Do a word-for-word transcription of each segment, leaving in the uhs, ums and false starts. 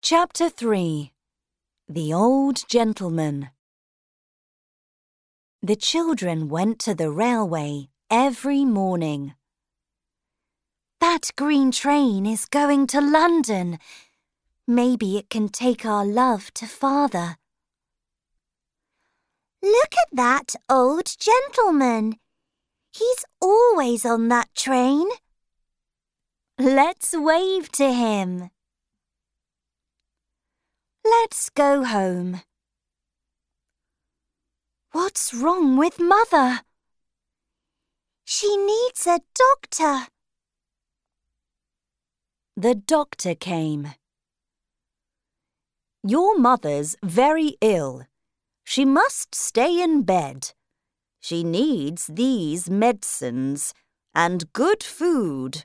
Chapter three. The Old Gentleman. The children went to the railway every morning. That green train is going to London. Maybe it can take our love to Father. Look at that old gentleman. He's always on that train. Let's wave to him. Let's go home. What's wrong with Mother? She needs a doctor. The doctor came. Your mother's very ill. She must stay in bed. She needs these medicines and good food.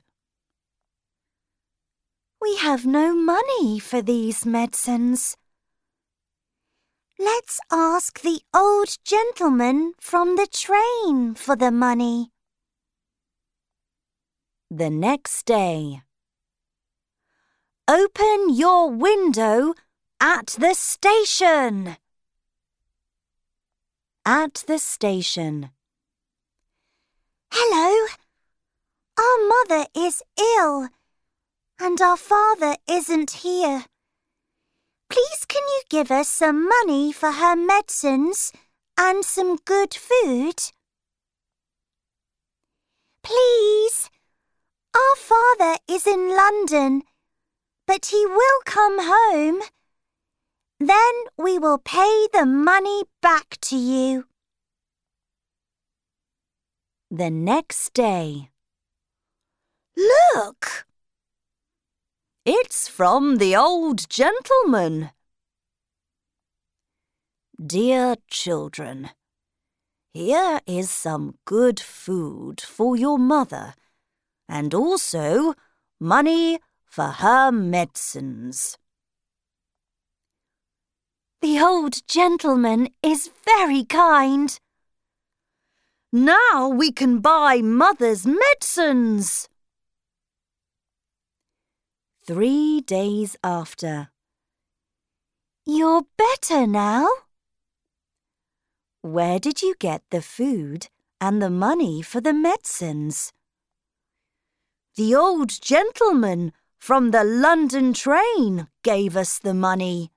We have no money for these medicines. Let's ask the old gentleman from the train for the money. The next day. Open your window at the station. At the station. Hello. Our mother is ill, and our father isn't here. Please can you give us some money for her medicines and some good food? Please. Our father is in London, but he will come home. Then we will pay the money back to you. The next day. Look! It's from the old gentleman. Dear children, here is some good food for your mother, and also money for her medicines. The old gentleman is very kind. Now we can buy Mother's medicines. Three days after. You're better now? Where did you get the food and the money for the medicines? The old gentleman from the London train gave us the money.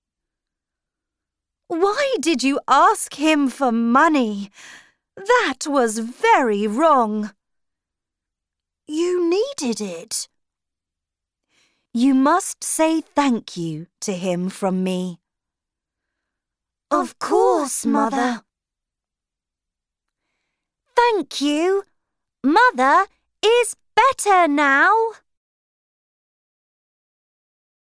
Why did you ask him for money? That was very wrong. You needed it. You must say thank you to him from me. Of course, Mother. Thank you. Mother is better now.